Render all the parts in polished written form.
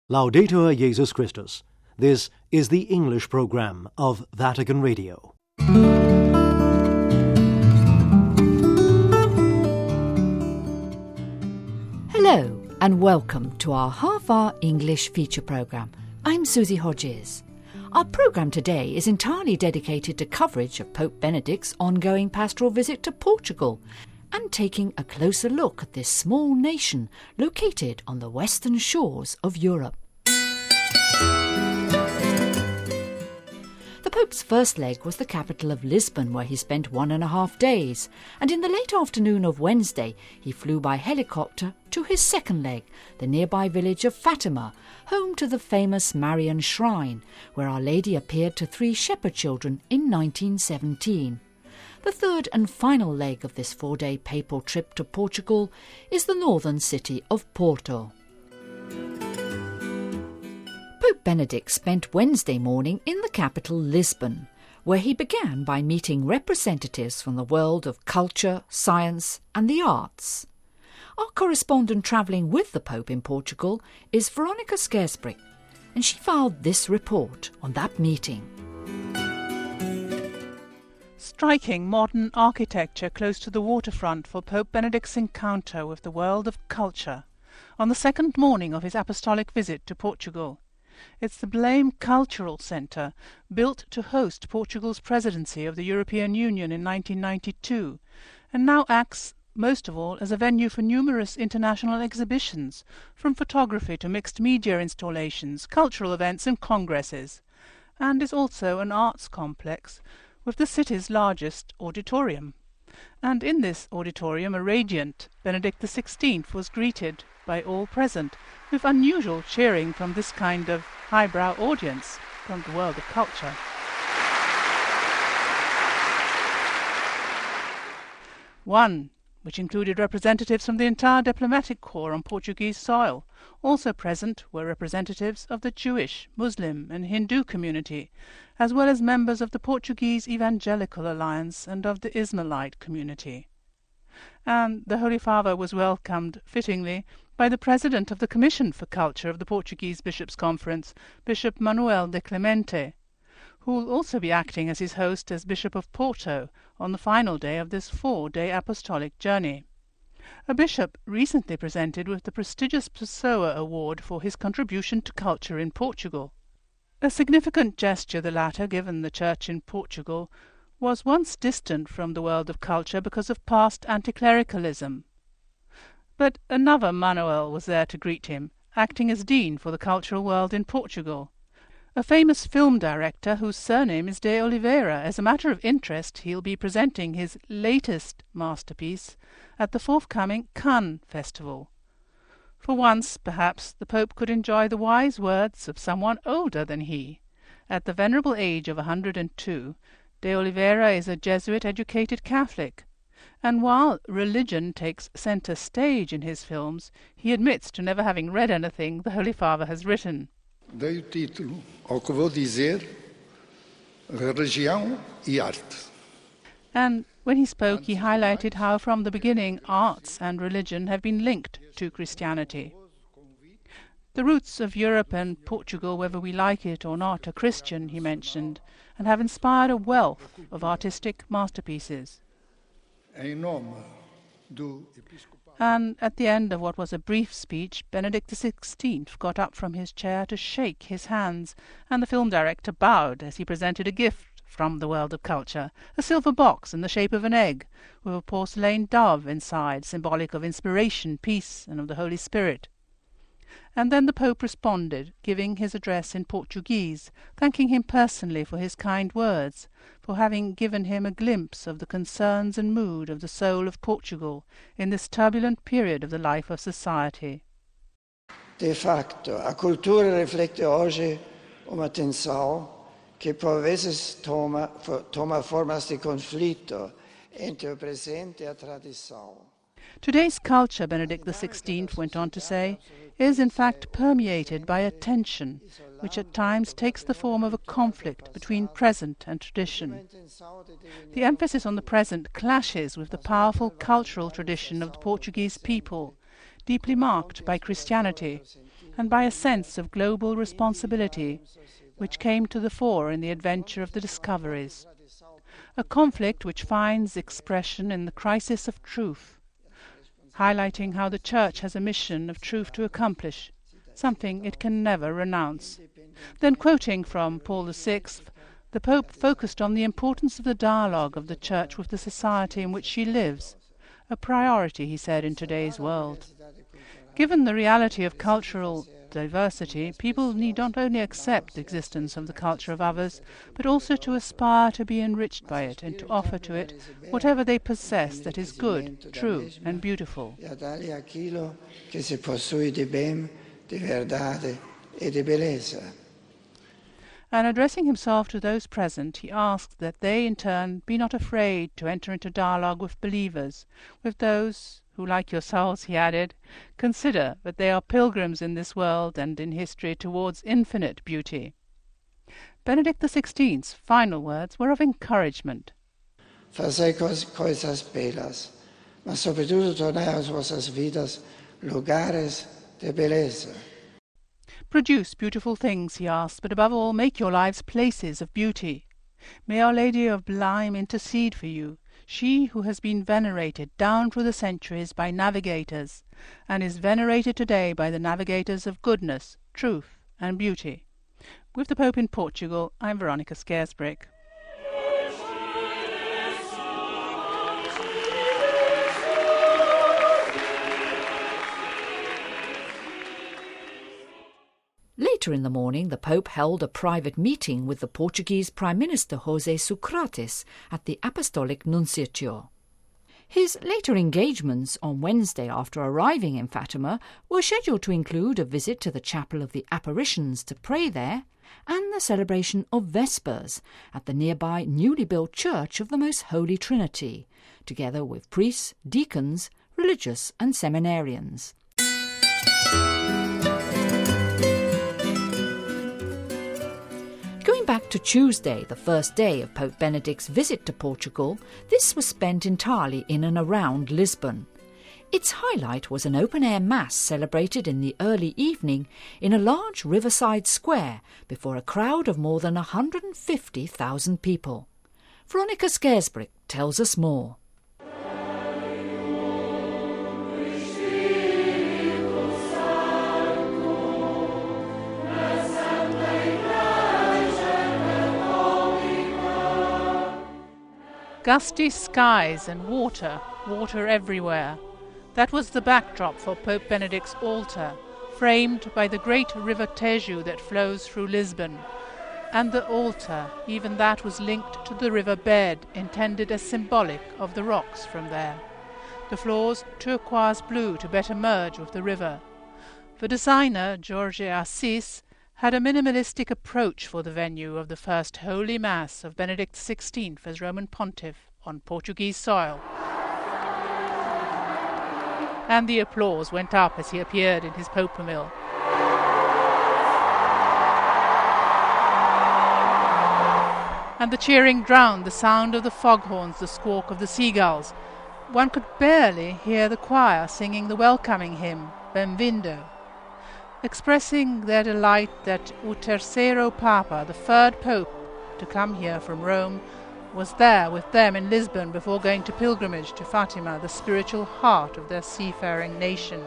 Laudetur Jesus Christus. This is the English program of Vatican Radio. Hello and welcome to our half-hour English feature programme. I'm Susie Hodges. Our programme today is entirely dedicated to coverage of Pope Benedict's ongoing pastoral visit to Portugal and taking a closer look at this small nation located on the western shores of Europe. The Pope's first leg was the capital of Lisbon, where he spent 1.5 days, and in the late afternoon of Wednesday he flew by helicopter to his second leg, the nearby village of Fatima, home to the famous Marian Shrine, where Our Lady appeared to 3 shepherd children in 1917. The third and final leg of this 4-day papal trip to Portugal is the northern city of Porto. Pope Benedict spent Wednesday morning in the capital Lisbon, where he began by meeting representatives from the world of culture, science and the arts. Our correspondent travelling with the Pope in Portugal is Veronica Scaresbrick, and she filed this report on that meeting. Striking modern architecture close to the waterfront for Pope Benedict's encounter with the world of culture on the second morning of his apostolic visit to Portugal. It's the Belém Cultural Centre, built to host Portugal's presidency of the European Union in 1992, and now acts most of all as a venue for numerous international exhibitions, from photography to mixed media installations, cultural events and congresses, and is also an arts complex with the city's largest auditorium. And in this auditorium a radiant Benedict XVI was greeted by all present with unusual cheering from this kind of highbrow audience from the world of culture. One, which included representatives from the entire diplomatic corps on Portuguese soil. Also present were representatives of the Jewish, Muslim and Hindu community, as well as members of the Portuguese Evangelical Alliance and of the Ismailite community. And the Holy Father was welcomed, fittingly, by the President of the Commission for Culture of the Portuguese Bishops' Conference, Bishop Manuel de Clemente, who will also be acting as his host as Bishop of Porto on the final day of this 4-day apostolic journey. A bishop recently presented with the prestigious Pessoa Award for his contribution to culture in Portugal. A significant gesture the latter, given the Church in Portugal was once distant from the world of culture because of past anti-clericalism. But another Manuel was there to greet him, acting as dean for the cultural world in Portugal. A famous film director whose surname is de Oliveira. As a matter of interest, he'll be presenting his latest masterpiece at the forthcoming Cannes Festival. For once, perhaps, the Pope could enjoy the wise words of someone older than he. At the venerable age of 102, de Oliveira is a Jesuit-educated Catholic, and while religion takes centre stage in his films, he admits to never having read anything the Holy Father has written. Dei o título ao que vou dizer, Religião e Arte. And when he spoke, he highlighted how from the beginning arts and religion have been linked to Christianity. The roots of Europe and Portugal, whether we like it or not, are Christian, he mentioned, and have inspired a wealth of artistic masterpieces. Em nome do And at the end of what was a brief speech, Benedict XVI got up from his chair to shake his hands, and the film director bowed as he presented a gift from the world of culture, a silver box in the shape of an egg, with a porcelain dove inside, symbolic of inspiration, peace, and of the Holy Spirit. And then the Pope responded, giving his address in Portuguese, thanking him personally for his kind words, for having given him a glimpse of the concerns and mood of the soul of Portugal in this turbulent period of the life of society. De facto, a cultura reflete hoje uma tensão que por vezes toma formas de conflito entre o presente e a tradição. Today's culture, Benedict XVI went on to say, is in fact permeated by a tension, which at times takes the form of a conflict between present and tradition. The emphasis on the present clashes with the powerful cultural tradition of the Portuguese people, deeply marked by Christianity, and by a sense of global responsibility which came to the fore in the adventure of the discoveries. A conflict which finds expression in the crisis of truth, highlighting how the Church has a mission of truth to accomplish, something it can never renounce. Then, quoting from Paul VI, the Pope focused on the importance of the dialogue of the Church with the society in which she lives, a priority, he said, in today's world. Given the reality of cultural diversity, people need not only accept the existence of the culture of others, but also to aspire to be enriched by it and to offer to it whatever they possess that is good, true, and beautiful. And addressing himself to those present, he asked that they in turn be not afraid to enter into dialogue with believers, with those who, like yourselves, he added, consider that they are pilgrims in this world and in history towards infinite beauty. Benedict XVI's final words were of encouragement. Fazei coisas belas, mas sobretudo tornai as vossas vidas lugares de beleza. Produce beautiful things, he asked, but above all make your lives places of beauty. May Our Lady of Belém intercede for you, she who has been venerated down through the centuries by navigators, and is venerated today by the navigators of goodness, truth, and beauty. With the Pope in Portugal, I'm Veronica Scarisbrick. Later in the morning, the Pope held a private meeting with the Portuguese Prime Minister José Sócrates at the Apostolic Nunciature. His later engagements on Wednesday after arriving in Fatima were scheduled to include a visit to the Chapel of the Apparitions to pray there and the celebration of Vespers at the nearby newly built Church of the Most Holy Trinity, together with priests, deacons, religious and seminarians. Going back to Tuesday, the first day of Pope Benedict's visit to Portugal, this was spent entirely in and around Lisbon. Its highlight was an open-air mass celebrated in the early evening in a large riverside square before a crowd of more than 150,000 people. Veronica Scarisbrick tells us more. Gusty skies and water everywhere. That was the backdrop for Pope Benedict's altar, framed by the great river Tejo that flows through Lisbon. And the altar, even that was linked to the river bed, intended as symbolic of the rocks from there. The floors turquoise blue to better merge with the river. The designer, Jorge Assis, had a minimalistic approach for the venue of the first Holy Mass of Benedict XVI as Roman Pontiff on Portuguese soil. And the applause went up as he appeared in his popomil. And the cheering drowned the sound of the foghorns, the squawk of the seagulls. One could barely hear the choir singing the welcoming hymn, Bem-vindo, expressing their delight that o terceiro Papa, the third Pope to come here from Rome, was there with them in Lisbon before going to pilgrimage to Fatima, the spiritual heart of their seafaring nation.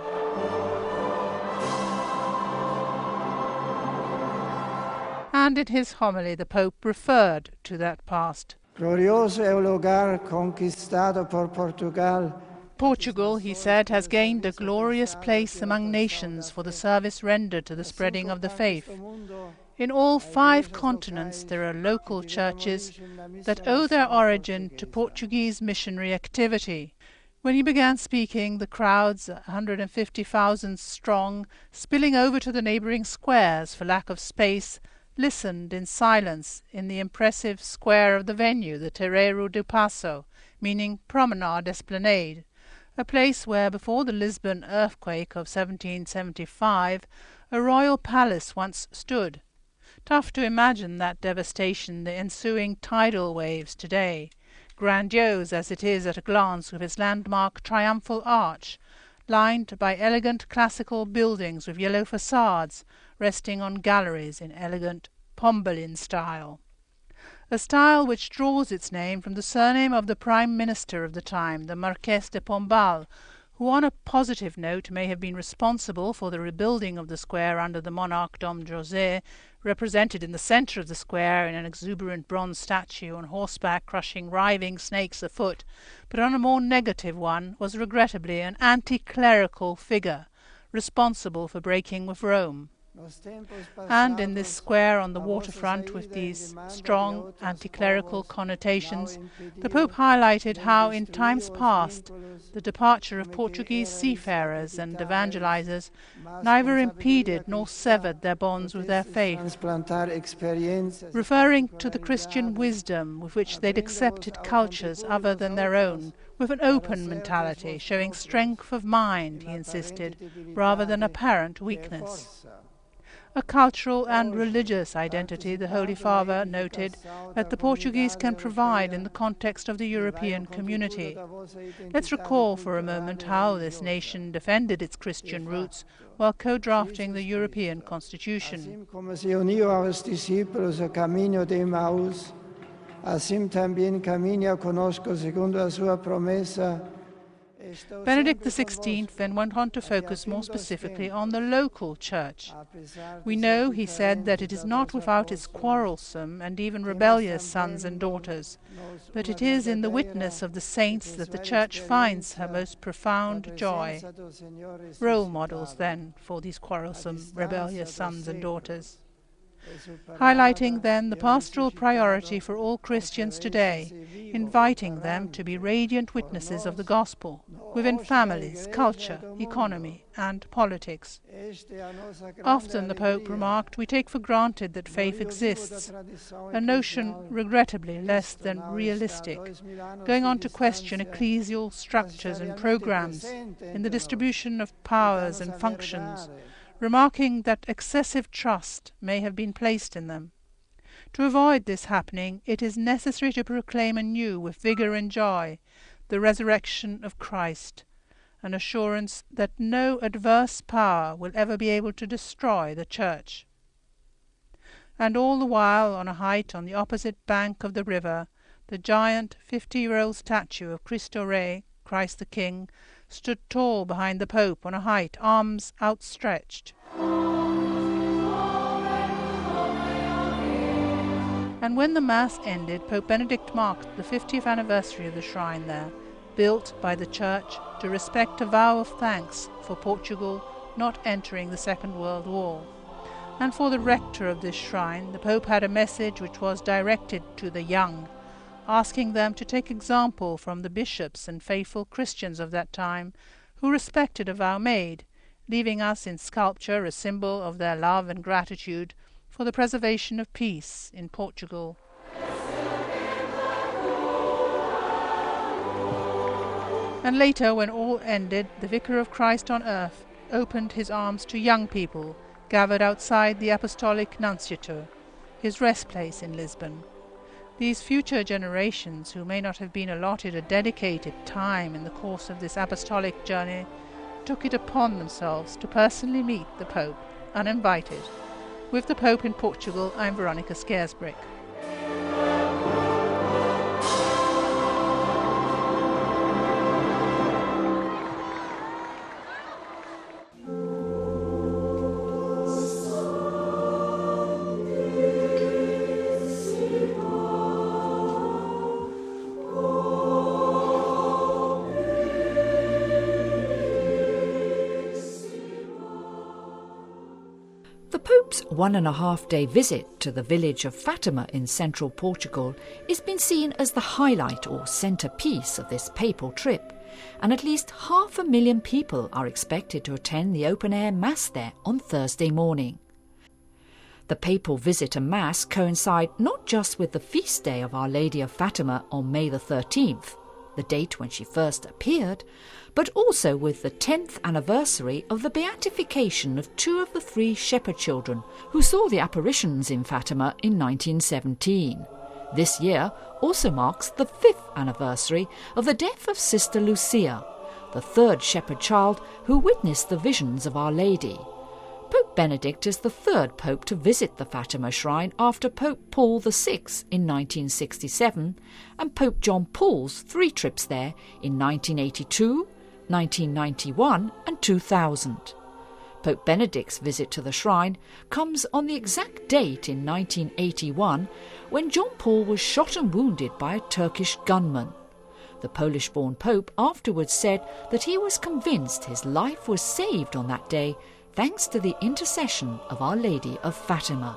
And in his homily the Pope referred to that past. Glorioso é o lugar conquistado por Portugal. Portugal, he said, has gained a glorious place among nations for the service rendered to the spreading of the faith. In all 5 continents there are local churches that owe their origin to Portuguese missionary activity. When he began speaking, the crowds, 150,000 strong, spilling over to the neighbouring squares for lack of space, listened in silence in the impressive square of the venue, the Terreiro do Passo, meaning promenade esplanade, a place where, before the Lisbon earthquake of 1775, a royal palace once stood. Tough to imagine that devastation, the ensuing tidal waves today, grandiose as it is at a glance with its landmark triumphal arch, lined by elegant classical buildings with yellow facades resting on galleries in elegant Pombelin style, a style which draws its name from the surname of the Prime Minister of the time, the Marquess de Pombal, who on a positive note may have been responsible for the rebuilding of the square under the monarch Dom José, represented in the centre of the square in an exuberant bronze statue on horseback crushing writhing snakes afoot, but on a more negative one was regrettably an anti-clerical figure responsible for breaking with Rome. And in this square on the waterfront with these strong anti-clerical connotations, the Pope highlighted how in times past the departure of Portuguese seafarers and evangelizers neither impeded nor severed their bonds with their faith, referring to the Christian wisdom with which they'd accepted cultures other than their own, with an open mentality, showing strength of mind, he insisted, rather than apparent weakness. A cultural and religious identity, the Holy Father noted, that the Portuguese can provide in the context of the European community. Let's recall for a moment how this nation defended its Christian roots while co-drafting the European Constitution. Benedict XVI then went on to focus more specifically on the local church. We know, he said, that it is not without its quarrelsome and even rebellious sons and daughters, but it is in the witness of the saints that the church finds her most profound joy. Role models, then, for these quarrelsome, rebellious sons and daughters. Highlighting then the pastoral priority for all Christians today, inviting them to be radiant witnesses of the gospel within families, culture, economy and politics. Often, the Pope remarked, we take for granted that faith exists, a notion regrettably less than realistic, going on to question ecclesial structures and programs in the distribution of powers and functions, remarking that excessive trust may have been placed in them. To avoid this happening, it is necessary to proclaim anew with vigour and joy the resurrection of Christ, an assurance that no adverse power will ever be able to destroy the Church. And all the while, on a height on the opposite bank of the river, the giant 50-year-old statue of Cristo Rey, Christ the King, stood tall behind the Pope on a height, arms outstretched. And when the Mass ended, Pope Benedict marked the 50th anniversary of the shrine there, built by the Church to respect a vow of thanks for Portugal not entering the Second World War. And for the rector of this shrine, the Pope had a message which was directed to the young, asking them to take example from the bishops and faithful Christians of that time who respected a vow made, leaving us in sculpture a symbol of their love and gratitude for the preservation of peace in Portugal. And later, when all ended, the Vicar of Christ on earth opened his arms to young people gathered outside the Apostolic Nunciature, his rest place in Lisbon. These future generations, who may not have been allotted a dedicated time in the course of this apostolic journey, took it upon themselves to personally meet the Pope, uninvited. With the Pope in Portugal, I'm Veronica Scaresbrick. The Pope's 1.5-day visit to the village of Fatima in central Portugal is been seen as the highlight or centrepiece of this papal trip, and at least 500,000 people are expected to attend the open-air Mass there on Thursday morning. The papal visit and Mass coincide not just with the feast day of Our Lady of Fatima on May the 13th, the date when she first appeared, but also with the 10th anniversary of the beatification of 2 of the 3 shepherd children who saw the apparitions in Fatima in 1917. This year also marks the 5th anniversary of the death of Sister Lucia, the third shepherd child who witnessed the visions of Our Lady. Pope Benedict is the third pope to visit the Fatima shrine after Pope Paul VI in 1967 and Pope John Paul's 3 trips there in 1982, 1991 and 2000. Pope Benedict's visit to the shrine comes on the exact date in 1981 when John Paul was shot and wounded by a Turkish gunman. The Polish-born Pope afterwards said that he was convinced his life was saved on that day thanks to the intercession of Our Lady of Fatima.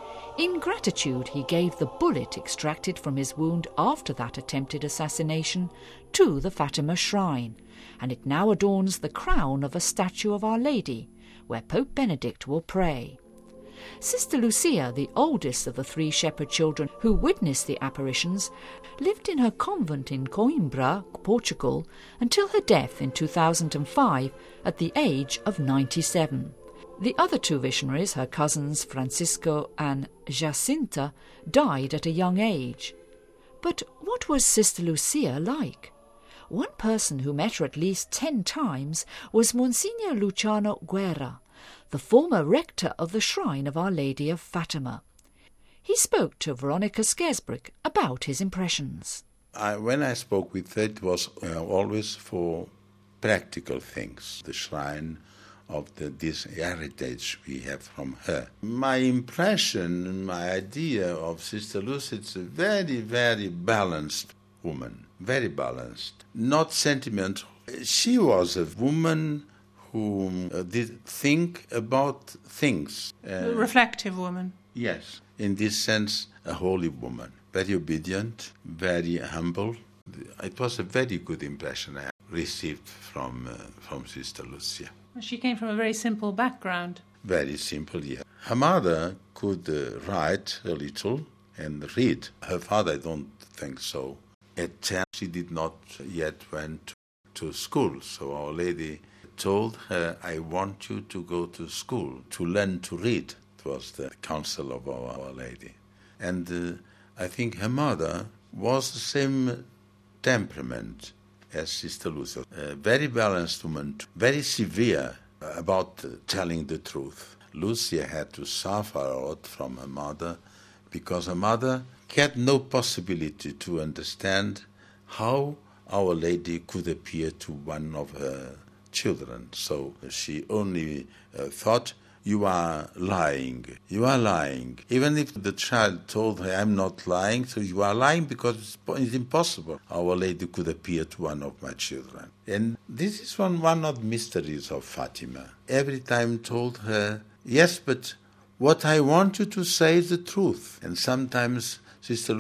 In gratitude, he gave the bullet extracted from his wound after that attempted assassination to the Fatima shrine, and it now adorns the crown of a statue of Our Lady, where Pope Benedict will pray. Sister Lucia, the oldest of the 3 shepherd children who witnessed the apparitions, lived in her convent in Coimbra, Portugal, until her death in 2005 at the age of 97. The other 2 visionaries, her cousins Francisco and Jacinta, died at a young age. But what was Sister Lucia like? One person who met her at least 10 times was Monsignor Luciano Guerra, the former rector of the Shrine of Our Lady of Fatima. He spoke to Veronica Skersbrick about his impressions. When I spoke with her, it was always for practical things, the shrine of this heritage we have from her. My impression, my idea of Sister Lucia, it's a very, very balanced woman, very balanced, not sentimental. She was a woman who did think about things. A reflective woman. Yes, in this sense, a holy woman. Very obedient, very humble. It was a very good impression I received from Sister Lucia. She came from a very simple background. Very simple, yeah. Her mother could write a little and read. Her father, I don't think so. At 10, she did not yet went to school, so Our Lady told her, I want you to go to school, to learn to read. It was the counsel of Our Lady. And I think her mother was the same temperament as Sister Lucia. A very balanced woman, very severe about telling the truth. Lucia had to suffer a lot from her mother because her mother had no possibility to understand how Our Lady could appear to one of her children. So she only thought, you are lying. You are lying. Even if the child told her, I'm not lying, so you are lying because it's impossible. Our Lady could appear to one of my children. And this is one of the mysteries of Fatima. Every time told her, yes, but what I want you to say is the truth. And sometimes Sister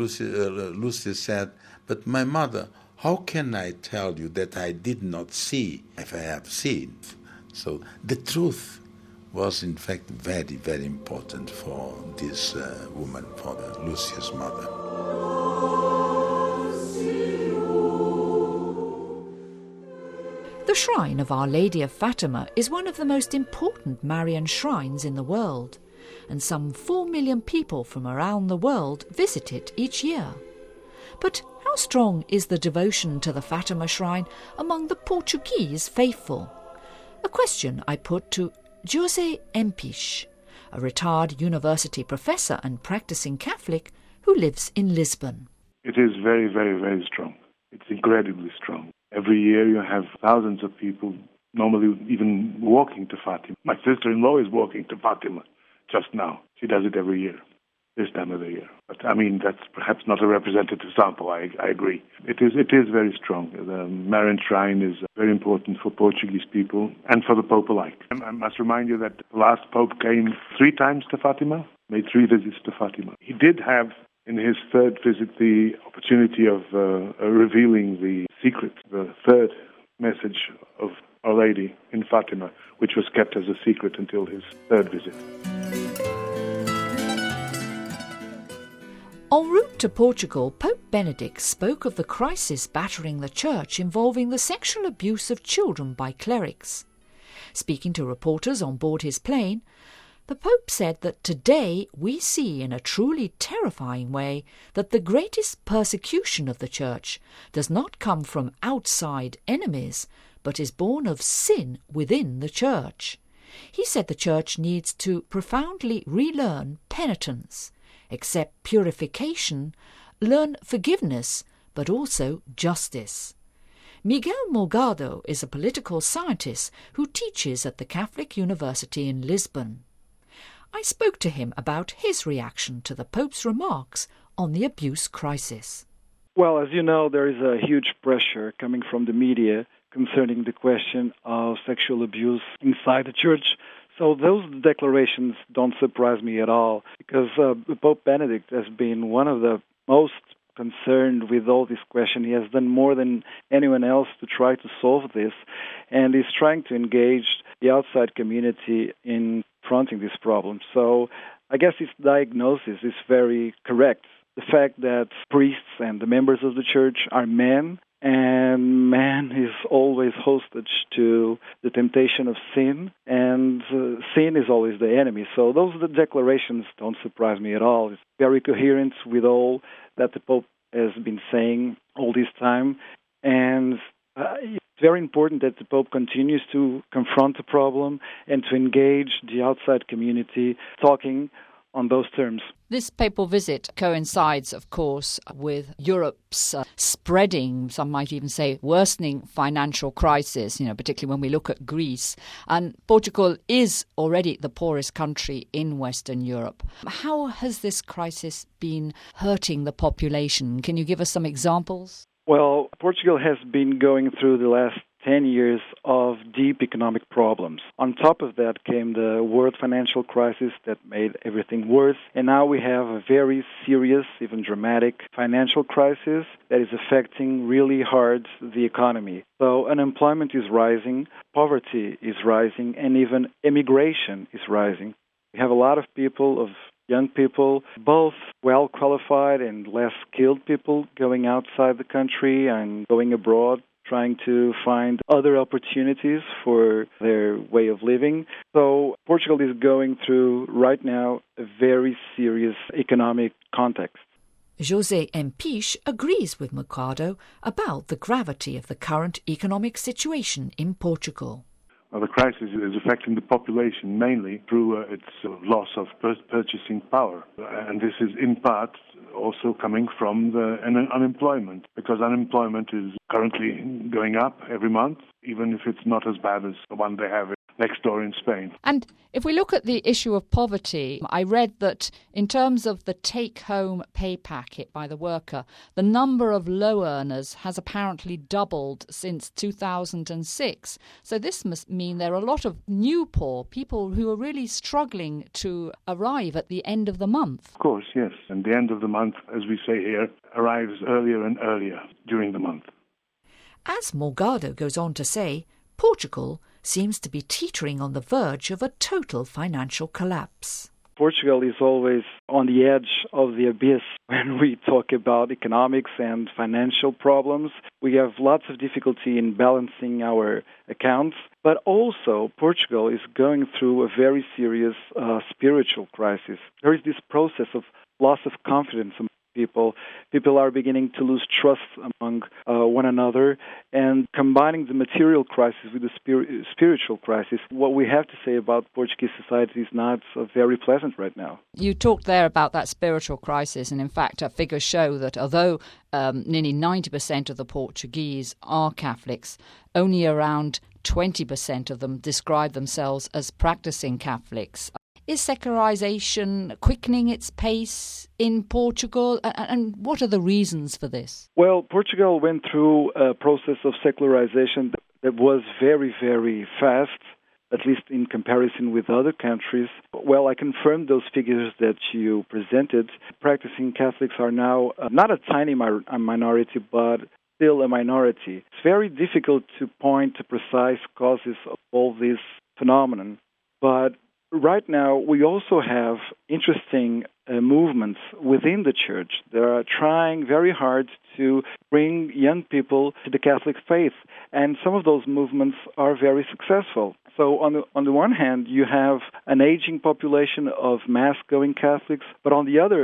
Lucia said, but my mother, how can I tell you that I did not see if I have seen? So the truth was in fact very, very important for this woman, for Lucia's mother. The shrine of Our Lady of Fatima is one of the most important Marian shrines in the world, and some 4 million people from around the world visit it each year. But how strong is the devotion to the Fatima shrine among the Portuguese faithful? A question I put to José Empich, a retired university professor and practicing Catholic who lives in Lisbon. It is very, very, very strong. It's incredibly strong. Every year you have thousands of people, normally even walking to Fatima. My sister-in-law is walking to Fatima just now. She does it every year, this time of the year. But I mean, that's perhaps not a representative sample, I agree. It is very strong. The Marian shrine is very important for Portuguese people and for the Pope alike. I must remind you that the last Pope came 3 times to Fatima, made 3 visits to Fatima. He did have, in his 3rd visit, the opportunity of revealing the secret, the 3rd message of Our Lady in Fatima, which was kept as a secret until his 3rd visit. En route to Portugal, Pope Benedict spoke of the crisis battering the Church involving the sexual abuse of children by clerics. Speaking to reporters on board his plane, the Pope said that today we see in a truly terrifying way that the greatest persecution of the Church does not come from outside enemies, but is born of sin within the Church. He said the Church needs to profoundly relearn penitence, accept purification, learn forgiveness, but also justice. Miguel Morgado is a political scientist who teaches at the Catholic University in Lisbon. I spoke to him about his reaction to the Pope's remarks on the abuse crisis. Well, as you know, there is a huge pressure coming from the media concerning the question of sexual abuse inside the Church. So those declarations don't surprise me at all, because Pope Benedict has been one of the most concerned with all this question. He has done more than anyone else to try to solve this, and he's trying to engage the outside community in confronting this problem. So I guess his diagnosis is very correct. The fact that priests and the members of the Church are men, and man is always hostage to the temptation of sin, and sin is always the enemy. So those declarations don't surprise me at all. It's very coherent with all that the Pope has been saying all this time, and it's very important that the Pope continues to confront the problem and to engage the outside community talking on those terms. This papal visit coincides, of course, with Europe's spreading, some might even say worsening financial crisis, particularly when we look at Greece. And Portugal is already the poorest country in Western Europe. How has this crisis been hurting the population? Can you give us some examples? Well, Portugal has been going through the last 10 years of deep economic problems. On top of that came the world financial crisis that made everything worse. And now we have a very serious, even dramatic financial crisis that is affecting really hard the economy. So unemployment is rising, poverty is rising, and even immigration is rising. We have a lot of people, of young people, both well-qualified and less skilled people, going outside the country and going abroad, trying to find other opportunities for their way of living. So Portugal is going through, right now, a very serious economic context. José Empiche agrees with Mercado about the gravity of the current economic situation in Portugal. Well, the crisis is affecting the population mainly through its loss of purchasing power. And this is in part also coming from the unemployment, because unemployment is currently going up every month, even if it's not as bad as the one they have next door in Spain. And if we look at the issue of poverty, I read that in terms of the take-home pay packet by the worker, the number of low earners has apparently doubled since 2006. So this must mean there are a lot of new poor people who are really struggling to arrive at the end of the month. Of course, yes. And the end of the month, as we say here, arrives earlier and earlier during the month. As Morgado goes on to say, Portugal seems to be teetering on the verge of a total financial collapse. Portugal is always on the edge of the abyss when we talk about economics and financial problems. We have lots of difficulty in balancing our accounts, but also Portugal is going through a very serious spiritual crisis. There is this process of loss of confidence among people. People are beginning to lose trust among one another, and combining the material crisis with the spiritual crisis, what we have to say about Portuguese society is not very pleasant right now. You talked there about that spiritual crisis, and in fact, figures show that although nearly 90% of the Portuguese are Catholics, only around 20% of them describe themselves as practicing Catholics. Is secularization quickening its pace in Portugal, and what are the reasons for this? Well, Portugal went through a process of secularization that was very, very fast, at least in comparison with other countries. Well, I confirm those figures that you presented. Practicing Catholics are now not a tiny minority, but still a minority. It's very difficult to point to precise causes of all this phenomenon, but right now, we also have interesting movements within the Church. They are trying very hard to bring young people to the Catholic faith, and some of those movements are very successful. So on the one hand, you have an aging population of Mass-going Catholics, but on the other,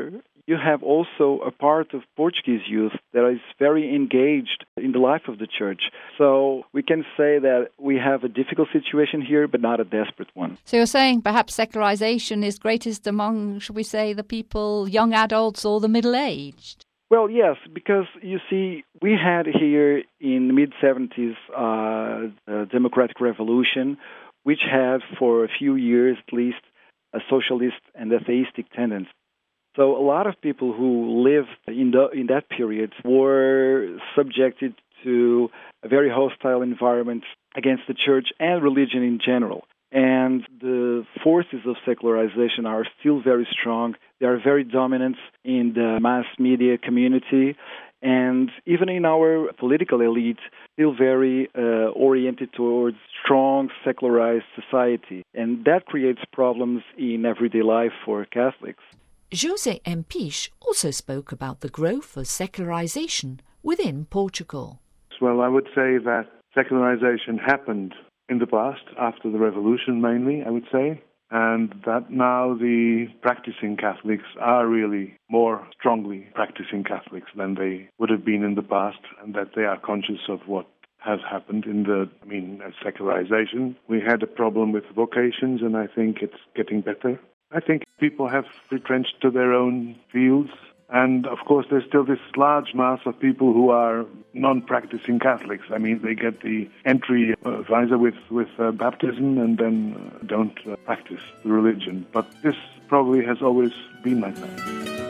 you have also a part of Portuguese youth that is very engaged in the life of the church. So we can say that we have a difficult situation here, but not a desperate one. So you're saying perhaps secularization is greatest among, shall we say, the people, young adults or the middle-aged? Well, yes, because, you see, we had here in the mid-70s a democratic revolution, which had, for a few years at least, a socialist and atheistic tendency. So a lot of people who lived in that period were subjected to a very hostile environment against the church and religion in general. And the forces of secularization are still very strong. They are very dominant in the mass media community, and even in our political elite, still very oriented towards strong secularized society. And that creates problems in everyday life for Catholics. José M. Pich also spoke about the growth of secularization within Portugal. Well, I would say that secularization happened in the past, after the revolution mainly, I would say, and that now the practicing Catholics are really more strongly practicing Catholics than they would have been in the past, and that they are conscious of what has happened in secularization. We had a problem with vocations, and I think it's getting better. I think people have retrenched to their own fields. And, of course, there's still this large mass of people who are non-practicing Catholics. I mean, they get the entry visa with baptism and then don't practice the religion. But this probably has always been like that.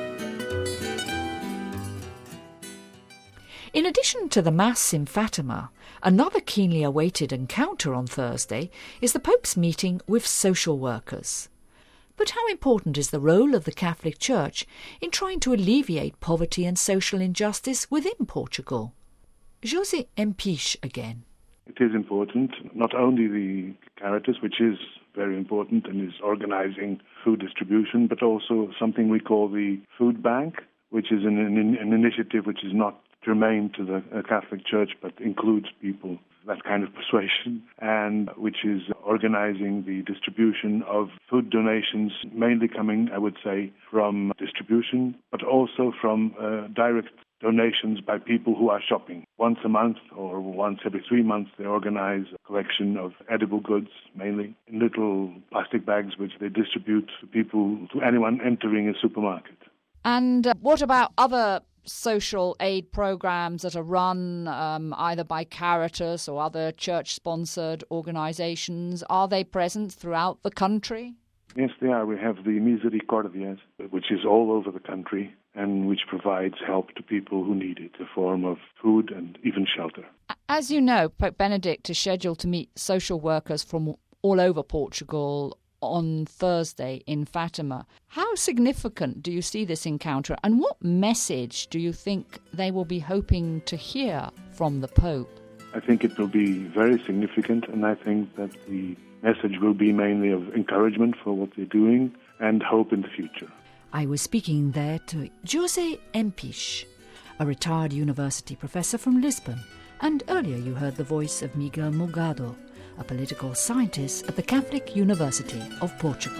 In addition to the Mass in Fatima, another keenly awaited encounter on Thursday is the Pope's meeting with social workers. But how important is the role of the Catholic Church in trying to alleviate poverty and social injustice within Portugal? José M. Pich again. It is important, not only the Caritas, which is very important and is organizing food distribution, but also something we call the Food Bank, which is an initiative which is not germane to the Catholic Church, but includes people that kind of persuasion, and which is organizing the distribution of food donations, mainly coming, I would say, from distribution, but also from direct donations by people who are shopping. Once a month or once every 3 months, they organize a collection of edible goods, mainly in little plastic bags, which they distribute to anyone entering a supermarket. And what about other social aid programs that are run either by Caritas or other church-sponsored organizations? Are they present throughout the country? Yes, they are. We have the Misericordias, which is all over the country and which provides help to people who need it, in the form of food and even shelter. As you know, Pope Benedict is scheduled to meet social workers from all over Portugal on Thursday in Fatima. How significant do you see this encounter, and what message do you think they will be hoping to hear from the Pope? I think it will be very significant, and I think that the message will be mainly of encouragement for what they're doing and hope in the future. I was speaking there to José M. Pich, a retired university professor from Lisbon, and earlier you heard the voice of Miguel Morgado, a political scientist at the Catholic University of Portugal.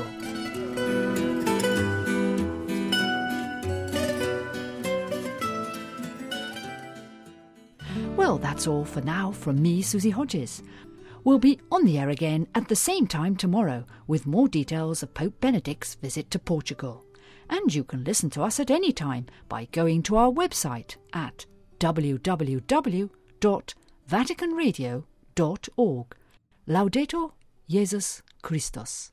Well, that's all for now from me, Susie Hodges. We'll be on the air again at the same time tomorrow with more details of Pope Benedict's visit to Portugal. And you can listen to us at any time by going to our website at www.vaticanradio.org. Laudetur Jesus Christus.